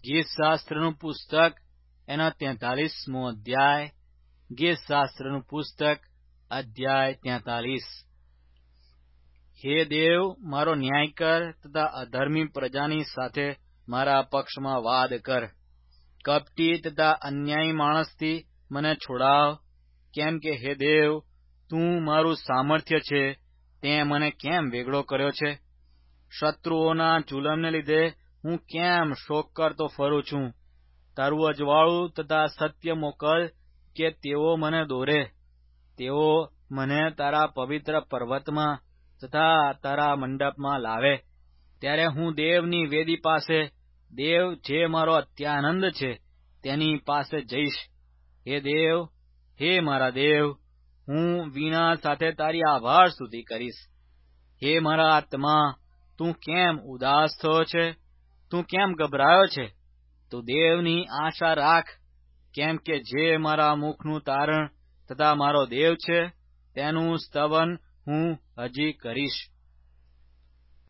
ગીતશાસ્ત્રનું પુસ્તક એના 43મો અધ્યાય. ગીતશાસ્ત્રનું પુસ્તક અધ્યાય 43. હે દેવ, મારો ન્યાય કર તથા અધર્મી પ્રજાની સાથે મારા પક્ષમાં વાદ કર. કપટી તથા અન્યાયી માણસથી મને છોડાવ, કેમ કે હે દેવ, તું મારું સામર્થ્ય છે, તે મને કેમ વેગળો કર્યો છે? શત્રુઓના જુલમને લીધે હું કેમ શોક કરતો ફરું છું? તારું અજવાળું તથા સત્ય મોકલ કે તેઓ મને દોરે. તેઓ મને તારા પવિત્ર પર્વતમાં તથા તારા મંડપમાં લાવે. ત્યારે હું દેવની વેદી પાસે, દેવ જે મારો અત્યાનંદ છે, તેની પાસે જઈશ. હે દેવ, હે મારા દેવ, હું વીણા સાથે તારી આભાર સ્તુતિ કરીશ. હે મારા આત્મા, તું કેમ ઉદાસ થયો છે? તું કેમ ગભરાયો છે? તું દેવની આશા રાખ, કેમ કે જે મારા મુખનું તારણ તથા મારો દેવ છે, તેનું સ્તવન હું હજી કરીશ.